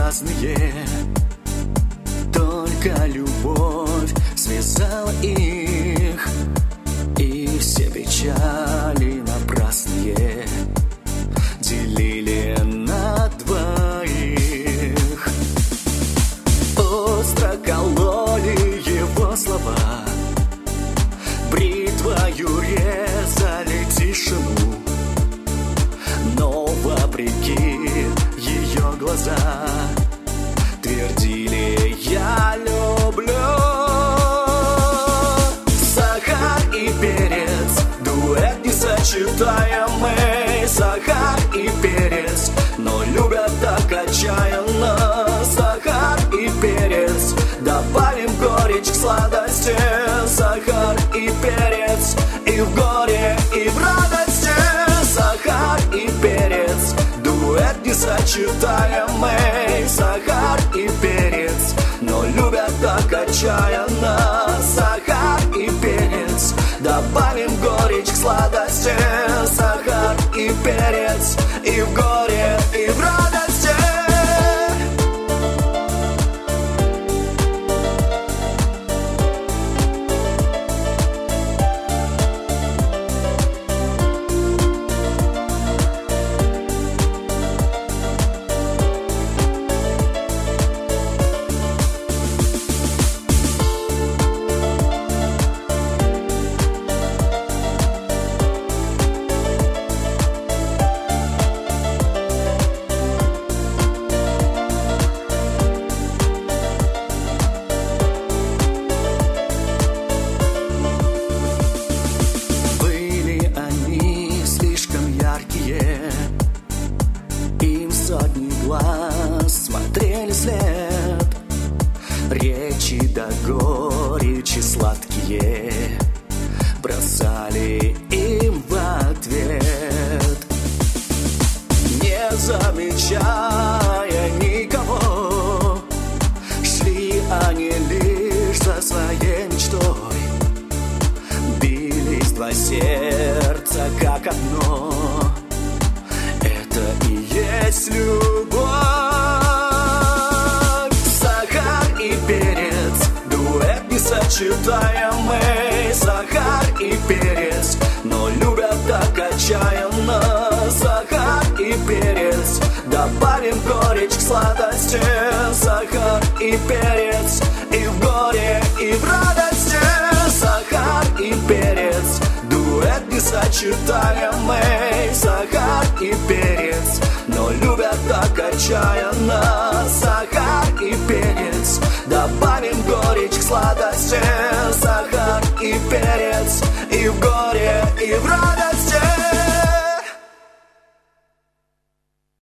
разные, только любовь связала их, и все печали напрасные делили на двоих. Остро кололи его слова, бритвою резали тишину, но вопреки ее глаза твердили: я люблю. Сахар и перец, дуэт несочетаемый. Сахар и перец, но любят так отчаянно. Сахар и перец, добавим горечь к сладости. Сахар и перец, и в горе, и в радости. Сахар и перец, дуэт несочетаемый. Сахар и перец, но любят так отчаянно. Сахар и перец, добавим горечь к сладости. Сахар и перец, и в горе, и в радости. Им сотни глаз смотрели след, речи до горечи сладкие бросали им в ответ. Не замечая никого, шли они лишь за своей мечтой. Бились два сердца как одно. Это и есть любовь. Сахар и перец, дуэт несочетаемый. Сахар и перец, но любят так отчаянно. Сахар и перец, добавим горечь к сладости. Сахар и перец, и в горе, и в радости. Сахар и перец, дуэт несочетаемый. Сахар и перец, но любят так отчаянно. Сахар и перец, добавим горечь к сладости. Сахар и перец, и в горе, и в радости.